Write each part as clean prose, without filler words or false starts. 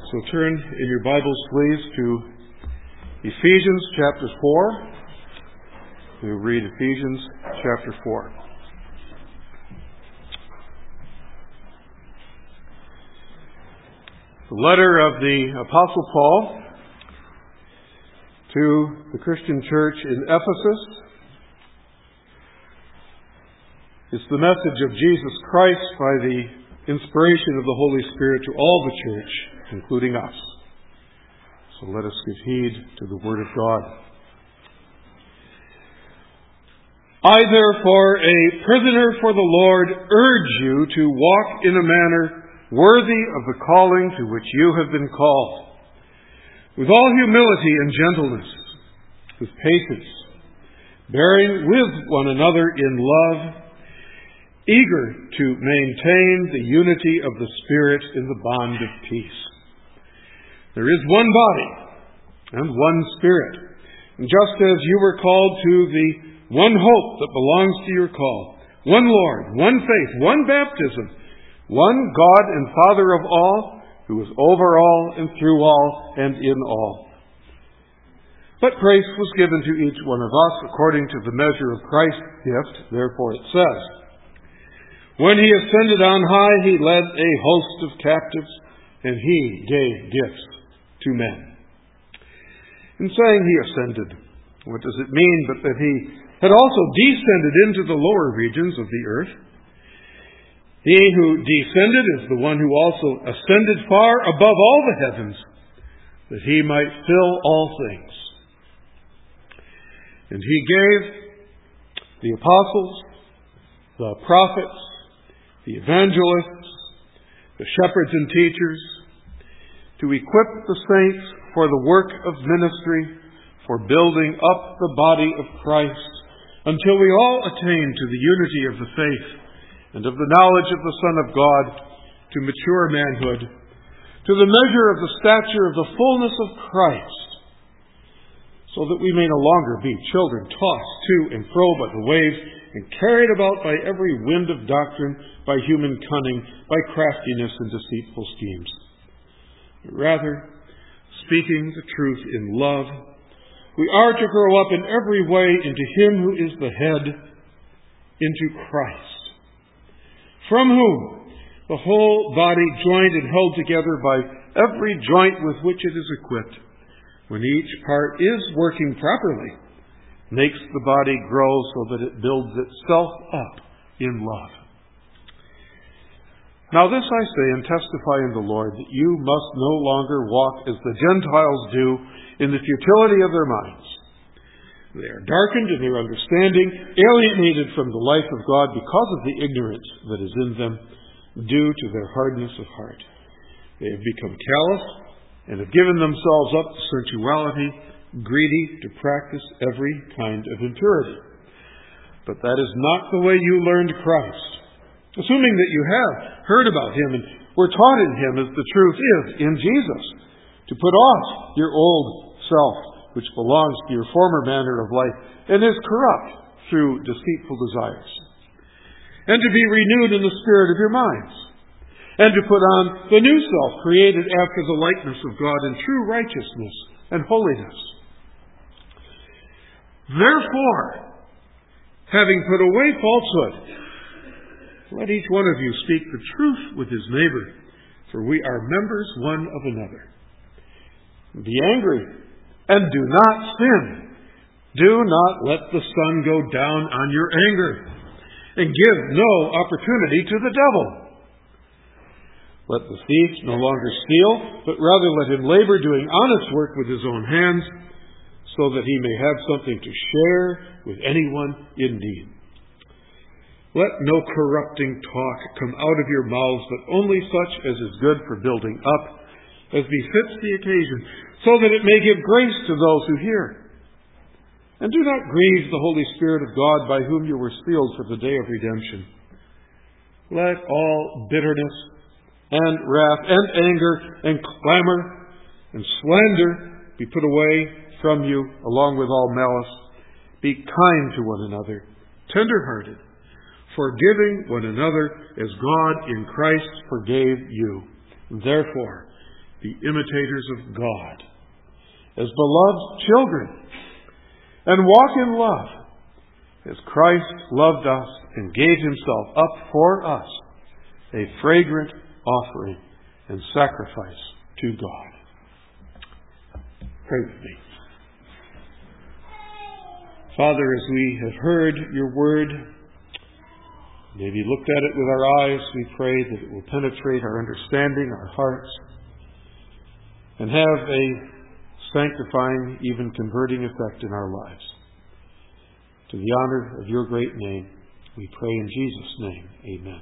So turn in your Bibles, please, to Ephesians chapter 4. We'll read Ephesians chapter 4. The letter of the Apostle Paul to the Christian church in Ephesus. It's the message of Jesus Christ by the inspiration of the Holy Spirit to all the church, including us. So let us give heed to the Word of God. I, therefore, a prisoner for the Lord, urge you to walk in a manner worthy of the calling to which you have been called, with all humility and gentleness, with patience, bearing with one another in love, eager to maintain the unity of the Spirit in the bond of peace. There is one body and one Spirit, and just as you were called to the one hope that belongs to your call, one Lord, one faith, one baptism, one God and Father of all, who is over all and through all and in all. But grace was given to each one of us according to the measure of Christ's gift. Therefore it says, when he ascended on high, he led a host of captives, and he gave gifts to men. In saying he ascended, what does it mean but that he had also descended into the lower regions of the earth? He who descended is the one who also ascended far above all the heavens, that he might fill all things. And he gave the apostles, the prophets, the evangelists, the shepherds and teachers, to equip the saints for the work of ministry, for building up the body of Christ, until we all attain to the unity of the faith and of the knowledge of the Son of God, to mature manhood, to the measure of the stature of the fullness of Christ, so that we may no longer be children tossed to and fro by the waves and carried about by every wind of doctrine, by human cunning, by craftiness and deceitful schemes. Rather, speaking the truth in love, we are to grow up in every way into Him who is the head, into Christ, from whom the whole body, joined and held together by every joint with which it is equipped, when each part is working properly, makes the body grow so that it builds itself up in love. Now this I say and testify in the Lord, that you must no longer walk as the Gentiles do in the futility of their minds. They are darkened in their understanding, alienated from the life of God because of the ignorance that is in them, due to their hardness of heart. They have become callous and have given themselves up to sensuality, greedy to practice every kind of impurity. But that is not the way you learned Christ, assuming that you have heard about Him and were taught in Him as the truth is in Jesus, to put off your old self, which belongs to your former manner of life and is corrupt through deceitful desires, and to be renewed in the spirit of your minds, and to put on the new self, created after the likeness of God in true righteousness and holiness. Therefore, having put away falsehood, let each one of you speak the truth with his neighbor, for we are members one of another. Be angry, and do not sin. Do not let the sun go down on your anger, and give no opportunity to the devil. Let the thief no longer steal, but rather let him labor doing honest work with his own hands, so that he may have something to share with anyone in need. Let no corrupting talk come out of your mouths, but only such as is good for building up, as befits the occasion, so that it may give grace to those who hear. And do not grieve the Holy Spirit of God, by whom you were sealed for the day of redemption. Let all bitterness and wrath and anger and clamor and slander be put away from you, along with all malice. Be kind to one another, tender-hearted, forgiving one another as God in Christ forgave you. Therefore, be imitators of God as beloved children, and walk in love as Christ loved us and gave himself up for us, a fragrant offering and sacrifice to God. Pray with me. Father, as we have heard your word, maybe looked at it with our eyes, we pray that it will penetrate our understanding, our hearts, and have a sanctifying, even converting effect in our lives. To the honor of your great name, we pray in Jesus' name. Amen.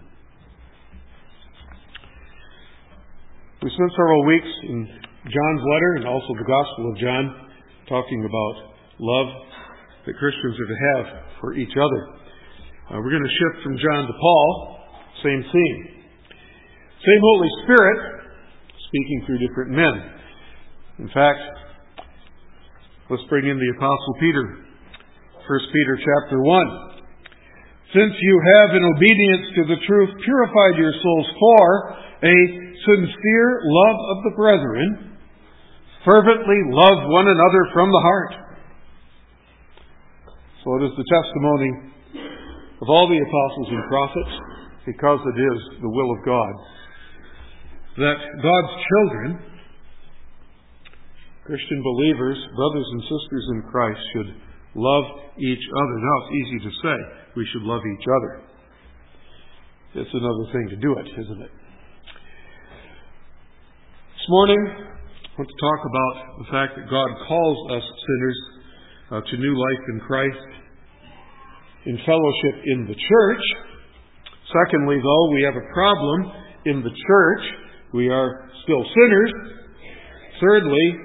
We spent several weeks in John's letter and also the Gospel of John talking about love that Christians are to have for each other. We're going to shift from John to Paul. Same theme. Same Holy Spirit speaking through different men. In fact, let's bring in the Apostle Peter. 1 Peter chapter 1. Since you have, in obedience to the truth, purified your souls for a sincere love of the brethren, fervently love one another from the heart. So it is the testimony of all the apostles and prophets, because it is the will of God, that God's children, Christian believers, brothers and sisters in Christ, should love each other. Now, it's easy to say we should love each other. It's another thing to do it, isn't it? This morning, I want to talk about the fact that God calls us sinners to new life in Christ, in fellowship in the church. Secondly, though, we have a problem in the church. We are still sinners. Thirdly,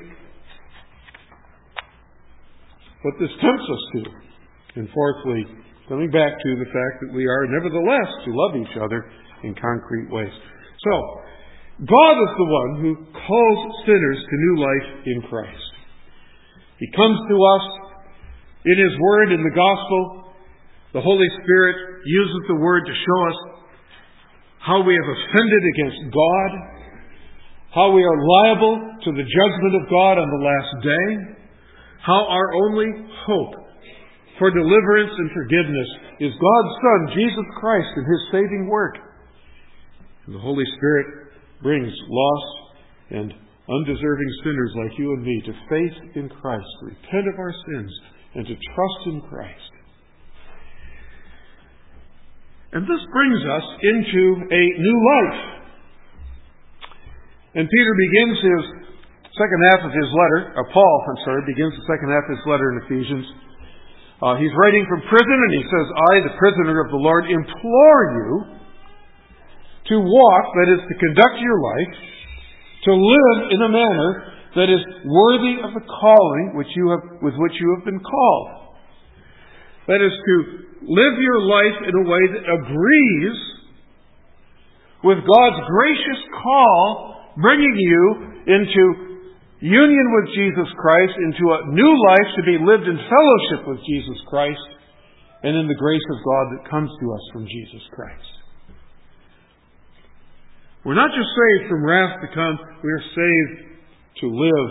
what this tempts us to. And fourthly, coming back to the fact that we are nevertheless to love each other in concrete ways. So, God is the one who calls sinners to new life in Christ. He comes to us in His Word, in the Gospel. The Holy Spirit uses the Word to show us how we have offended against God, how we are liable to the judgment of God on the last day, how our only hope for deliverance and forgiveness is God's Son, Jesus Christ, and His saving work. And the Holy Spirit brings lost and undeserving sinners like you and me to faith in Christ, to repent of our sins, and to trust in Christ. And this brings us into a new life. And Peter begins his second half of his letter, Paul begins the second half of his letter in Ephesians. He's writing from prison, and he says, I, the prisoner of the Lord, implore you to walk, that is, to conduct your life, to live in a manner that is worthy of the calling with which you have been called. That is, to live your life in a way that agrees with God's gracious call, bringing you into union with Jesus Christ, into a new life to be lived in fellowship with Jesus Christ, and in the grace of God that comes to us from Jesus Christ. We're not just saved from wrath to come, we are saved to live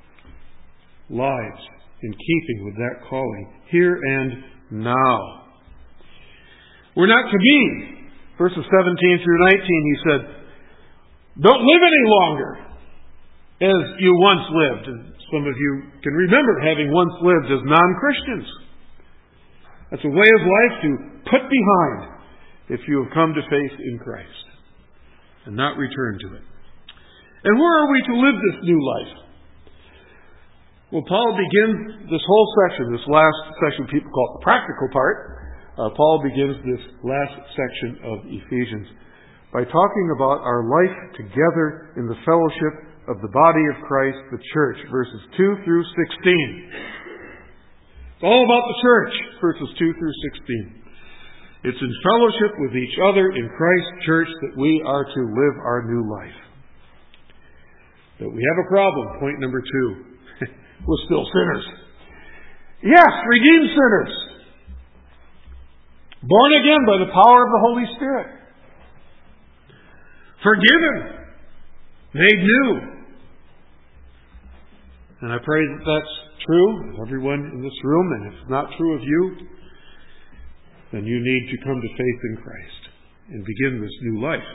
lives in keeping with that calling, here and now. We're not to be, verses 17 through 19, he said, don't live any longer as you once lived. And some of you can remember having once lived as non-Christians. That's a way of life to put behind if you have come to faith in Christ and not return to it. And where are we to live this new life? Well, Paul begins this whole section, this last section people call it the practical part. Paul begins this last section of Ephesians by talking about our life together in the fellowship of the body of Christ, the church, verses 2 through 16. It's all about the church, verses 2 through 16. It's in fellowship with each other in Christ's church that we are to live our new life. But we have a problem, point number 2. We're still sinners. Yes, redeemed sinners. Born again by the power of the Holy Spirit. Forgiven. Made new. And I pray that that's true of everyone in this room, and if it's not true of you, then you need to come to faith in Christ and begin this new life.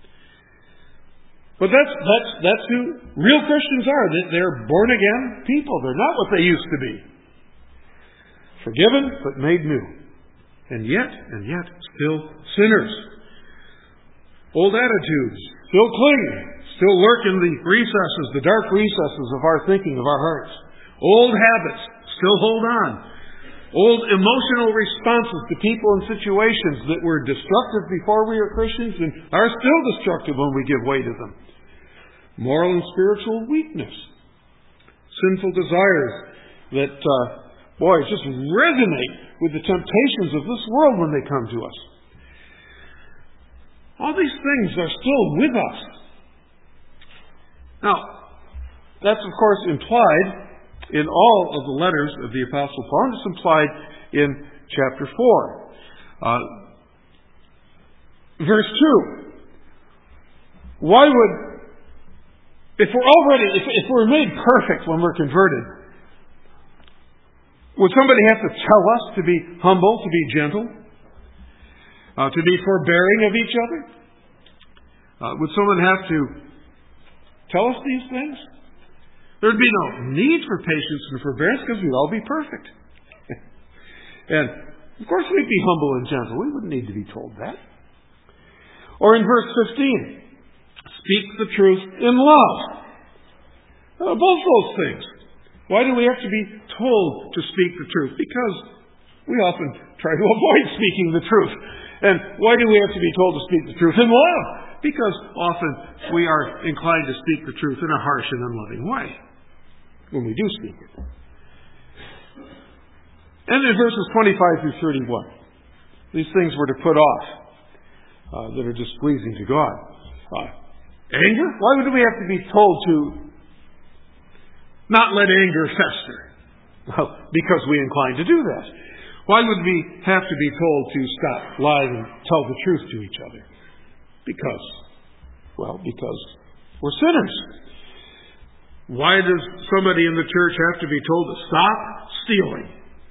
But that's who real Christians are. They're born-again people. They're not what they used to be. Forgiven, but made new. And yet, still sinners. Old attitudes still cling, still lurk in the recesses, the dark recesses of our thinking, of our hearts. Old habits still hold on. Old emotional responses to people and situations that were destructive before we were Christians and are still destructive when we give way to them. Moral and spiritual weakness. Sinful desires that, just resonate with the temptations of this world when they come to us. All these things are still with us. Now, that's of course implied in all of the letters of the Apostle Paul, and it's implied in chapter 4. Verse 2. Why would, if we're made perfect when we're converted, would somebody have to tell us to be humble, to be gentle, to be forbearing of each other? Would someone have to tell us these things? There'd be no need for patience and forbearance because we'd all be perfect. And of course we'd be humble and gentle. We wouldn't need to be told that. Or in verse 15, speak the truth in love. Both those things. Why do we have to be told to speak the truth? Because we often try to avoid speaking the truth. And why do we have to be told to speak the truth in love? Because often we are inclined to speak the truth in a harsh and unloving way when we do speak it. And in verses 25 through 31, these things were to put off that are displeasing to God. Anger? Why would we have to be told to not let anger fester? Well, because we incline to do that. Why would we have to be told to stop lying and tell the truth to each other? Because we're sinners. Why does somebody in the church have to be told to stop stealing?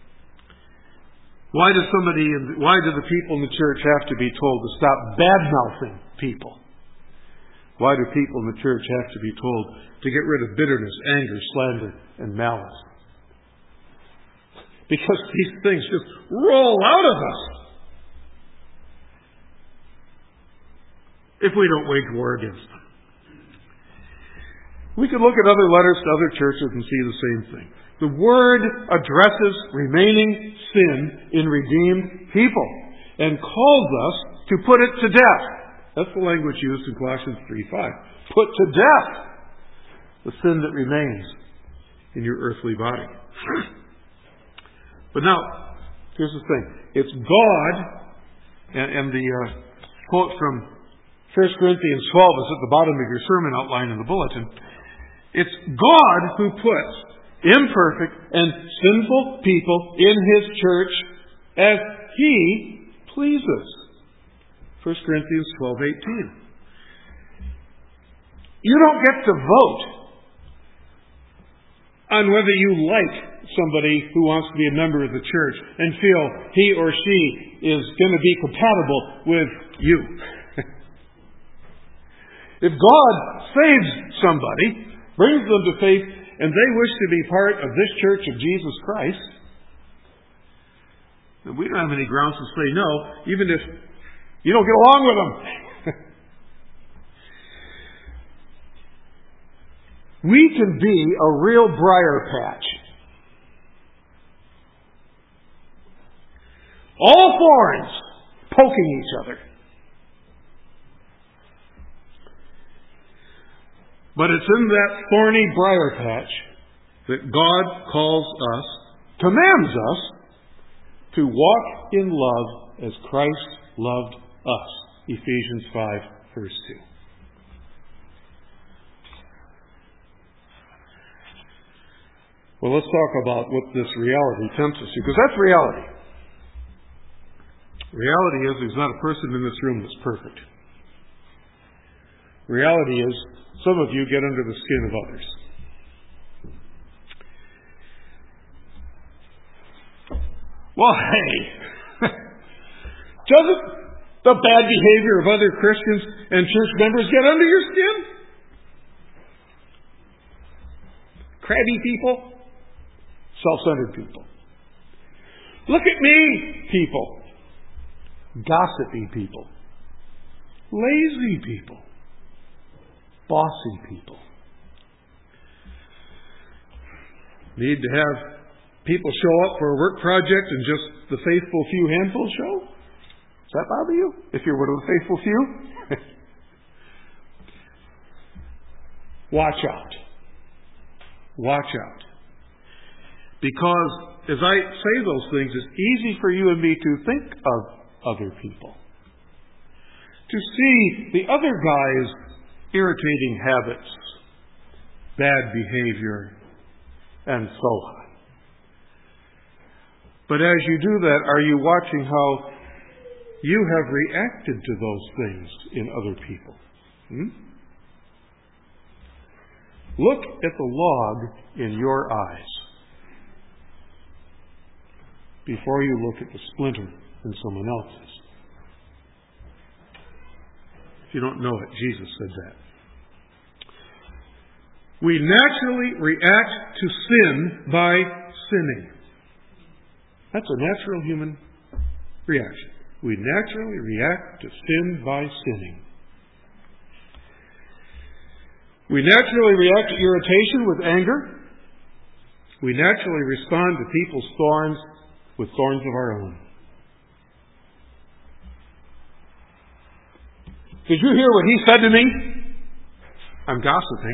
Why do the people in the church have to be told to stop bad-mouthing people? Why do people in the church have to be told to get rid of bitterness, anger, slander, and malice? Because these things just roll out of us if we don't wage war against them. We could look at other letters to other churches and see the same thing. The Word addresses remaining sin in redeemed people and calls us to put it to death. That's the language used in Colossians 3:5. Put to death the sin that remains in your earthly body. But now, here's the thing. It's God, and the quote from 1 Corinthians 12 is at the bottom of your sermon outline in the bulletin. It's God who puts imperfect and sinful people in His church as He pleases. 1 Corinthians 12:18. You don't get to vote on whether you like somebody who wants to be a member of the church and feel he or she is going to be compatible with you. If God saves somebody, brings them to faith, and they wish to be part of this church of Jesus Christ, then we don't have any grounds to say no, even if you don't get along with them. We can be a real briar patch. All thorns poking each other. But it's in that thorny briar patch that God calls us, commands us, to walk in love as Christ loved us. Ephesians 5, verse 2. Well, let's talk about what this reality tempts us to, because that's reality. Reality is there's not a person in this room that's perfect. Reality is some of you get under the skin of others. Well, hey, doesn't the bad behavior of other Christians and church members get under your skin? Crabby people, self-centered people. Look at me, people. Gossipy people. Lazy people. Bossy people. Need to have people show up for a work project and just the faithful few handful show? Does that bother you? If you're one of the faithful few? Watch out. Watch out. Because as I say those things, it's easy for you and me to think of other people. To see the other guy's irritating habits, bad behavior, and so on. But as you do that, are you watching how you have reacted to those things in other people? Look at the log in your eyes before you look at the splinter in someone else's. If you don't know it, Jesus said that. We naturally react to sin by sinning. That's a natural human reaction. We naturally react to sin by sinning. We naturally react to irritation with anger. We naturally respond to people's thorns with thorns of our own. Did you hear what he said to me? I'm gossiping.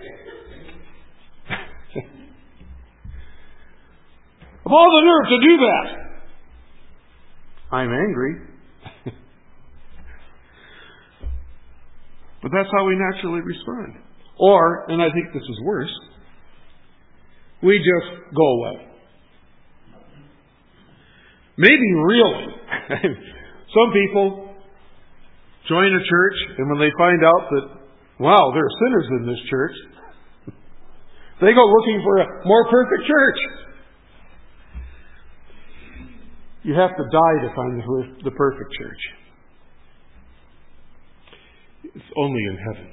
Of all the nerve to do that, I'm angry. But that's how we naturally respond. Or, and I think this is worse, we just go away. Maybe really. Some people join a church, and when they find out that, wow, there are sinners in this church, they go looking for a more perfect church. You have to die to find the perfect church. It's only in heaven.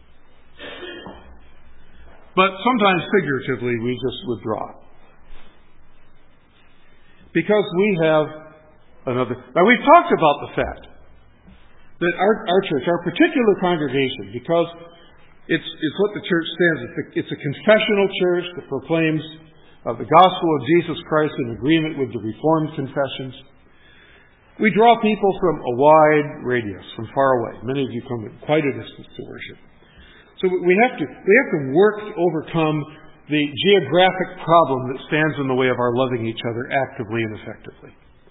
But sometimes figuratively we just withdraw. Because we have another... Now we've talked about the fact that our church, our particular congregation, because it's what the church stands for. It's a confessional church that proclaims the gospel of Jesus Christ in agreement with the Reformed confessions. We draw people from a wide radius, from far away. Many of you come at quite a distance to worship. So we have to work to overcome the geographic problem that stands in the way of our loving each other actively and effectively.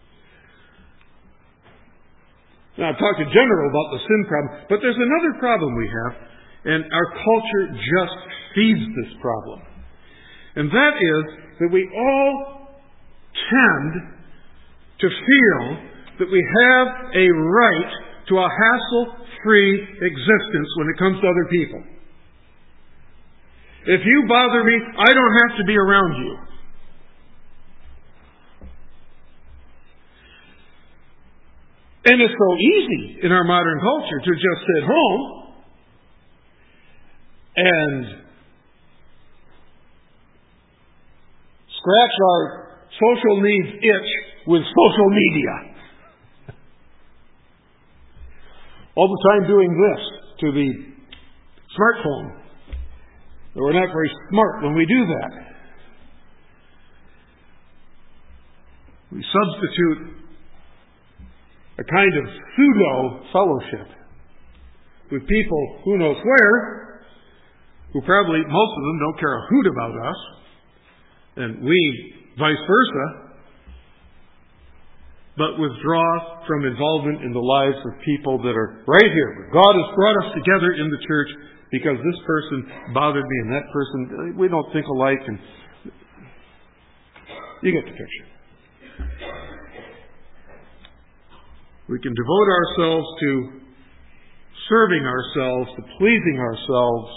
Now, I've talked in general about the sin problem, but there's another problem we have, and our culture just feeds this problem. And that is that we all tend to feel that we have a right to a hassle-free existence when it comes to other people. If you bother me, I don't have to be around you. And it's so easy in our modern culture to just sit home and scratch our social needs itch with social media. All the time doing this to the smartphone. We're not very smart when we do that. We substitute a kind of pseudo-fellowship with people who knows where, who probably, most of them, don't care a hoot about us, and we, vice versa, but withdraw from involvement in the lives of people that are right here. God has brought us together in the church because this person bothered me and that person, we don't think alike, and you get the picture. We can devote ourselves to serving ourselves, to pleasing ourselves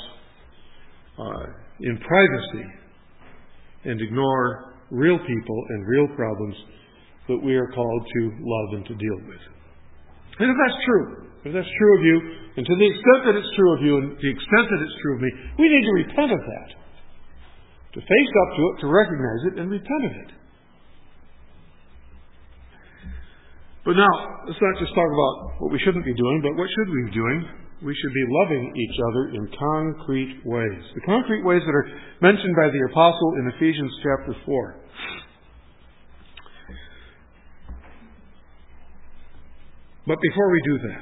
in privacy and ignore real people and real problems that we are called to love and to deal with. And if that's true of you, and to the extent that it's true of you, and the extent that it's true of me, we need to repent of that. To face up to it, to recognize it, and repent of it. But now, let's not just talk about what we shouldn't be doing, but what should we be doing? We should be loving each other in concrete ways. The concrete ways that are mentioned by the apostle in Ephesians chapter 4. But before we do that,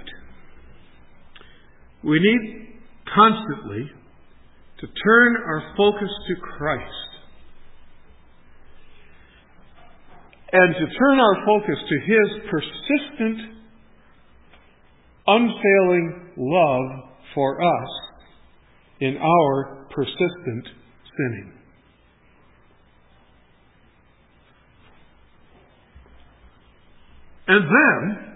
we need constantly to turn our focus to Christ. And to turn our focus to His persistent, unfailing love for us in our persistent sinning. And then,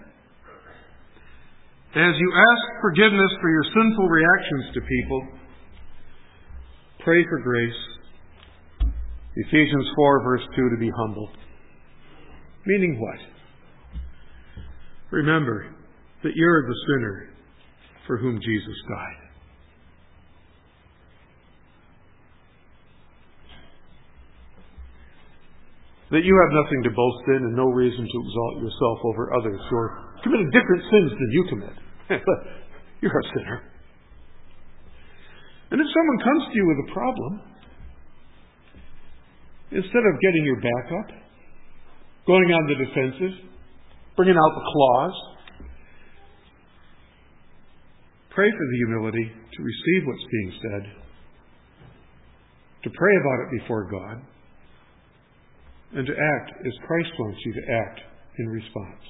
as you ask forgiveness for your sinful reactions to people, pray for grace. Ephesians 4 verse 2, to be humble. Meaning what? Remember that you're the sinner for whom Jesus died. That you have nothing to boast in and no reason to exalt yourself over others who are committing different sins than you commit. You're a sinner. And if someone comes to you with a problem, instead of getting your back up, going on the defensive, bringing out the claws, pray for the humility to receive what's being said, to pray about it before God, and to act as Christ wants you to act in response.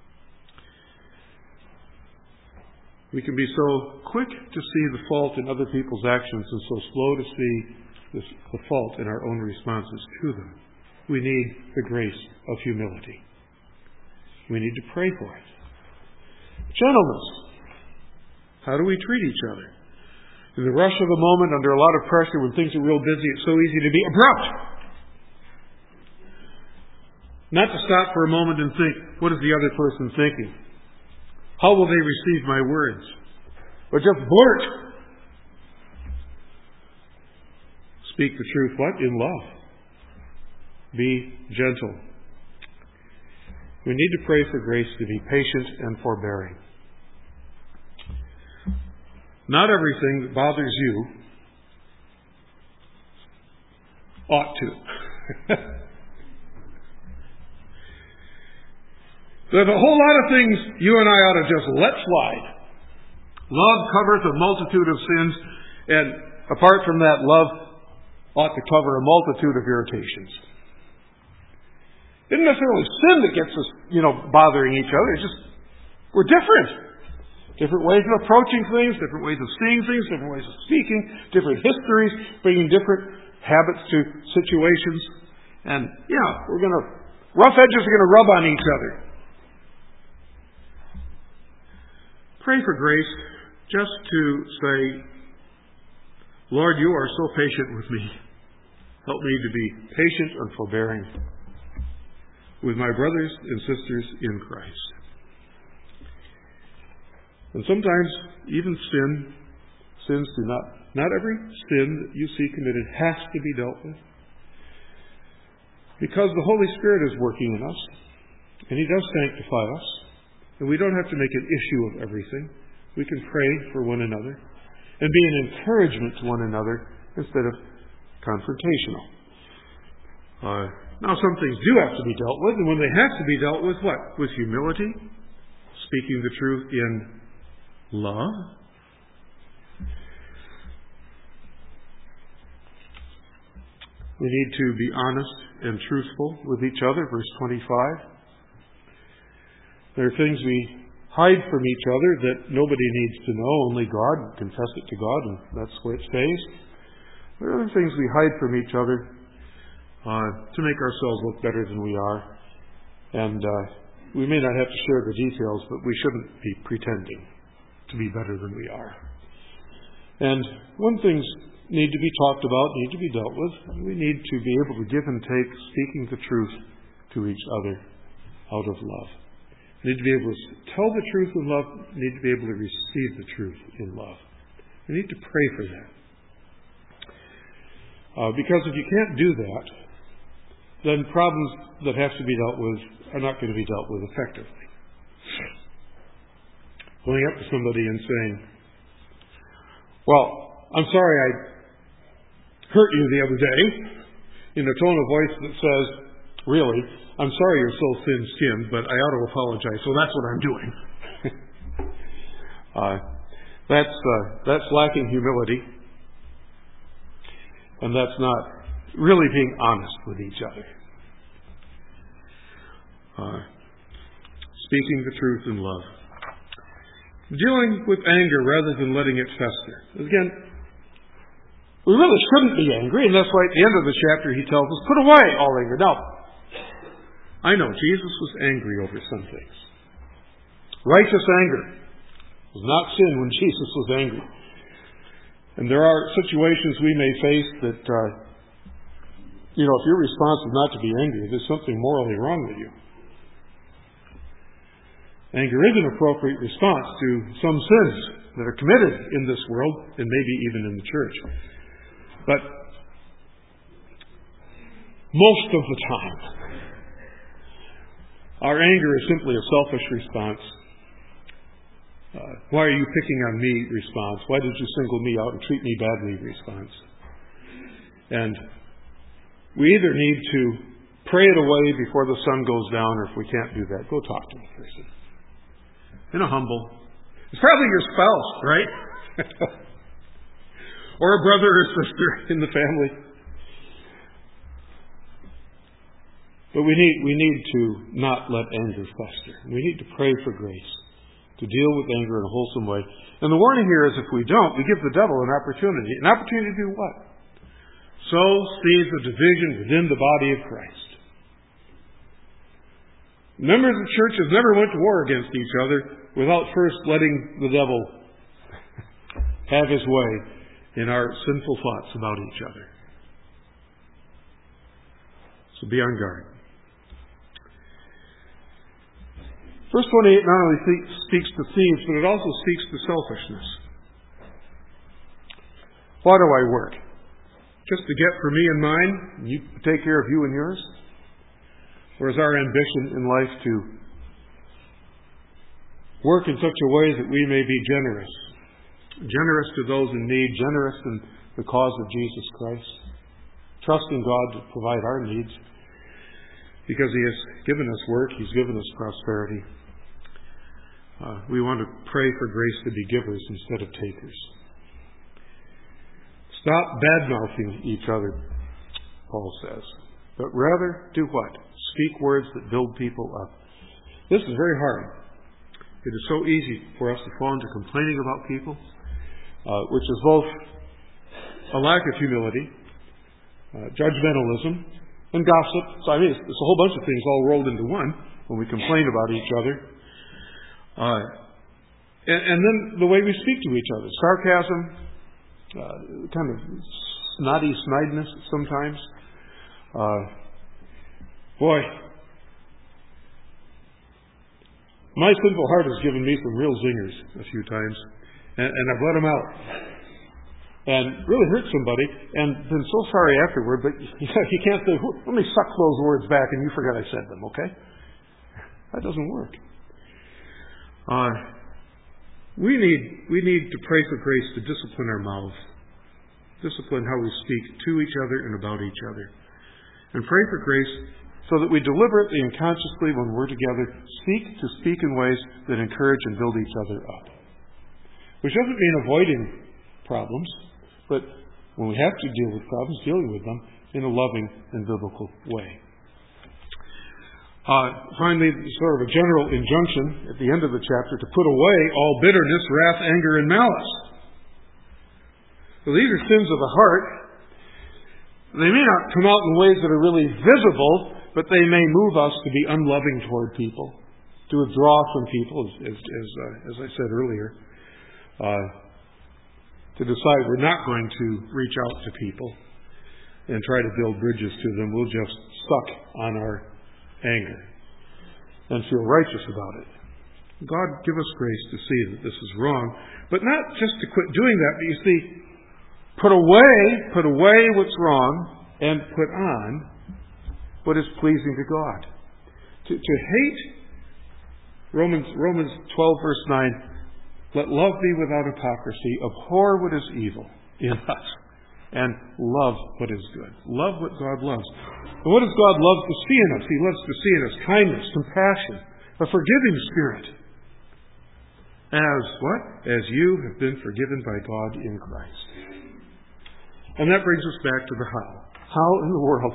We can be so quick to see the fault in other people's actions and so slow to see the fault in our own responses to them. We need the grace of humility. We need to pray for it. Gentleness. How do we treat each other? In the rush of the moment, under a lot of pressure, when things are real busy, it's so easy to be abrupt. Not to stop for a moment and think, what is the other person thinking? How will they receive my words? Or just blurt. Speak the truth, what? In love. Be gentle. We need to pray for grace to be patient and forbearing. Not everything that bothers you ought to. There's a whole lot of things you and I ought to just let slide. Love covereth a multitude of sins, and apart from that, love ought to cover a multitude of irritations. It isn't necessarily sin that gets us, bothering each other. It's just, we're different. Different ways of approaching things, different ways of seeing things, different ways of speaking, different histories, bringing different habits to situations. And, rough edges are going to rub on each other. Pray for grace just to say, Lord, you are so patient with me. Help me to be patient and forbearing with my brothers and sisters in Christ. And sometimes even sins do not every sin that you see committed has to be dealt with. Because the Holy Spirit is working in us, and He does sanctify us, and we don't have to make an issue of everything. We can pray for one another and be an encouragement to one another instead of confrontational. Now some things do have to be dealt with, and when they have to be dealt with, what? With humility, speaking the truth in love. We need to be honest and truthful with each other, verse 25. There are things we hide from each other that nobody needs to know, only God. Confess it to God, and that's where it stays. There are other things we hide from each other to make ourselves look better than we are. And we may not have to share the details, but we shouldn't be pretending to be better than we are. And when things need to be talked about, need to be dealt with, we need to be able to give and take, speaking the truth to each other. out of love. We need to be able to tell the truth in love. We need to be able to receive the truth in love. We need to pray for that. Because if you can't do that, then problems that have to be dealt with are not going to be dealt with effectively. Going up to somebody and saying, well, I'm sorry I hurt you the other day, in a tone of voice that says, really, I'm sorry you're so thin-skinned, but I ought to apologize, so that's what I'm doing. That's lacking humility, and that's not really being honest with each other. Speaking the truth in love. Dealing with anger rather than letting it fester. Again, we really shouldn't be angry, and that's why at the end of the chapter he tells us, put away all anger. Now, I know Jesus was angry over some things. Righteous anger was not sin when Jesus was angry. And there are situations we may face that, if your response is not to be angry, there's something morally wrong with you. Anger is an appropriate response to some sins that are committed in this world and maybe even in the church. But most of the time, our anger is simply a selfish response. Why are you picking on me response? Why did you single me out and treat me badly response? And we either need to pray it away before the sun goes down, or if we can't do that, go talk to the person. In a humble. It's probably your spouse, right? Or a brother or sister in the family. But we need to not let anger fester. We need to pray for grace to deal with anger in a wholesome way. And the warning here is if we don't, we give the devil an opportunity. An opportunity to do what? Sow seeds of division within the body of Christ. Members of churches never went to war against each other without first letting the devil have his way in our sinful thoughts about each other. So be on guard. Verse 28 not only speaks to thieves, but it also speaks to selfishness. Why do I work? Just to get for me and mine, and you take care of you and yours? Or is our ambition in life to work in such a way that we may be generous? Generous to those in need, generous in the cause of Jesus Christ. Trusting God to provide our needs. Because He has given us work, He's given us prosperity. We want to pray for grace to be givers instead of takers. Stop bad-mouthing each other, Paul says. But rather, do what? Speak words that build people up. This is very hard. It is so easy for us to fall into complaining about people, which is both a lack of humility, judgmentalism, and gossip. So it's a whole bunch of things all rolled into one when we complain about each other. And then the way we speak to each other. Sarcasm, kind of snotty snideness sometimes. Boy, my sinful heart has given me some real zingers a few times. And I've let them out. And really hurt somebody, and been so sorry afterward, but you can't say, let me suck those words back and you forgot I said them, okay? That doesn't work. We need to pray for grace to discipline our mouths, discipline how we speak to each other and about each other, and pray for grace so that we deliberately and consciously, when we're together, seek to speak in ways that encourage and build each other up. Which doesn't mean avoiding problems, but when we have to deal with problems, dealing with them in a loving and biblical way. Finally, sort of a general injunction at the end of the chapter to put away all bitterness, wrath, anger, and malice. So these are sins of the heart. They may not come out in ways that are really visible, but they may move us to be unloving toward people, to withdraw from people, as I said earlier, to decide we're not going to reach out to people and try to build bridges to them. We'll just suck on our anger. and feel righteous about it. God give us grace to see that this is wrong, but not just to quit doing that, but you see, put away what's wrong and put on what is pleasing to God. To hate, Romans 12 verse 9, let love be without hypocrisy, abhor what is evil in us, and love what is good. Love what God loves. And what does God love to see in us? He loves to see in us kindness, compassion, a forgiving spirit. As what? As you have been forgiven by God in Christ. And that brings us back to the how. How in the world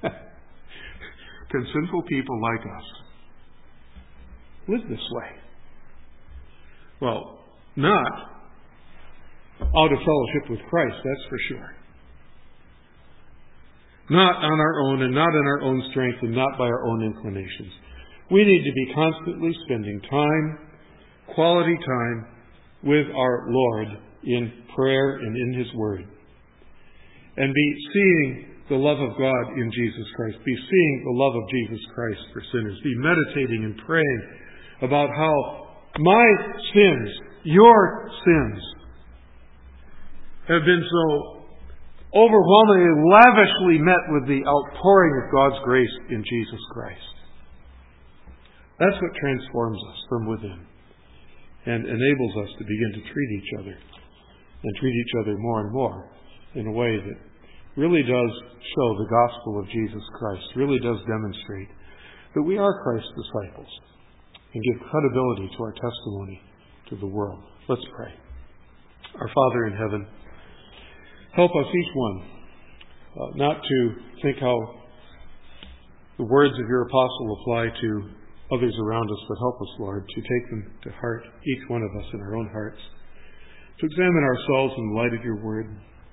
can sinful people like us live this way? Well, not out of fellowship with Christ, that's for sure. Not on our own, and not in our own strength, and not by our own inclinations. We need to be constantly spending time, quality time, with our Lord in prayer and in His Word. And be seeing the love of God in Jesus Christ. Be seeing the love of Jesus Christ for sinners. Be meditating and praying about how my sins, your sins, have been so overwhelmingly, lavishly met with the outpouring of God's grace in Jesus Christ. That's what transforms us from within and enables us to begin to treat each other and treat each other more and more in a way that really does show the gospel of Jesus Christ, really does demonstrate that we are Christ's disciples and give credibility to our testimony to the world. Let's pray. Our Father in heaven, help us each one not to think how the words of your apostle apply to others around us, but help us, Lord, to take them to heart, each one of us in our own hearts, to examine ourselves in the light of your word,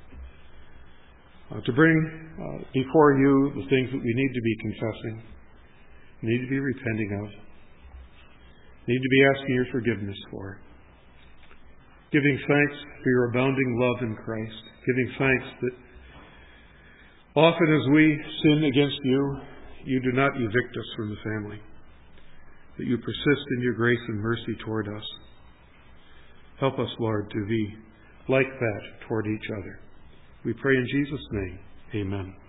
to bring before you the things that we need to be confessing, need to be repenting of, need to be asking your forgiveness for, giving thanks for your abounding love in Christ, giving thanks that often as we sin against you, you do not evict us from the family, that you persist in your grace and mercy toward us. Help us, Lord, to be like that toward each other. We pray in Jesus' name. Amen.